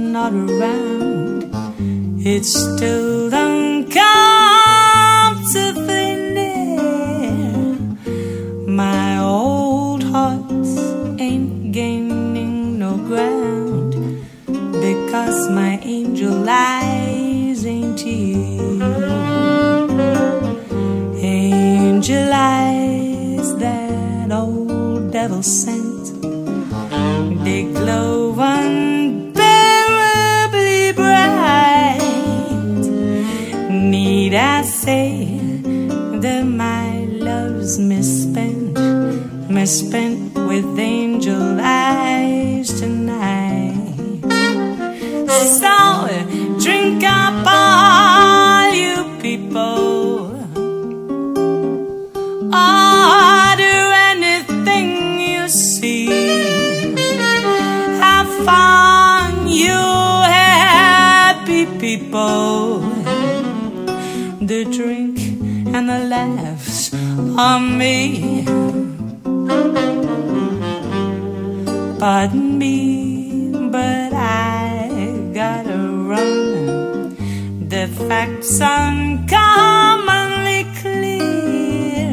not around, it's still uncomfortably near. My old heart ain't gaining no ground, because my angel eyes ain't here. Angel eyes that old devil sent, they glow unbearably bright. Need I say that my love's misspent with angel eyes tonight? So drink up all you people, order anything you see, have fun, you happy people. The drink and the laughs on me. Pardon me, but I gotta run. The facts uncommonly clear.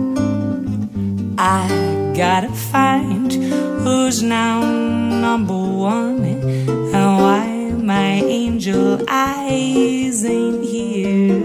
I gotta find who's now number one, and why my angel eyes ain't here.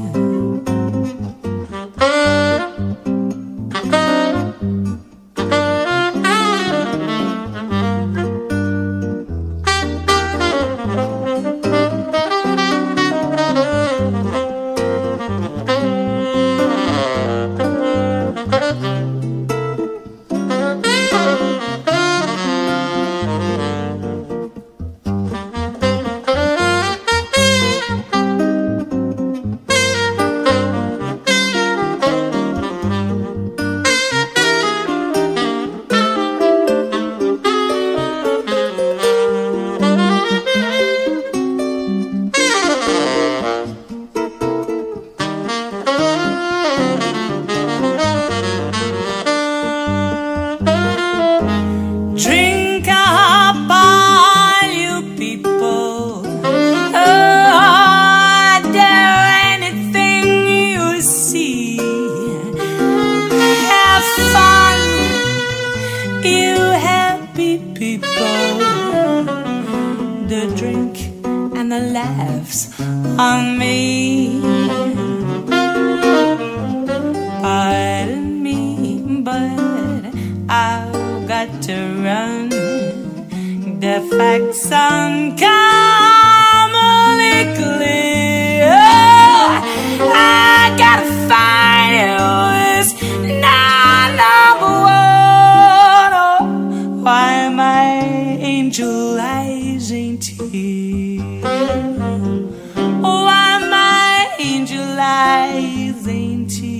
Drink up all you people, order anything you see, have fun, you happy people. The drink and the laughs on me. Pardon me, but I've got to run. The facts uncommonly clear. I gotta find who's not number one. Oh, why my angel eyes ain't here. Why my angel eyes ain't here.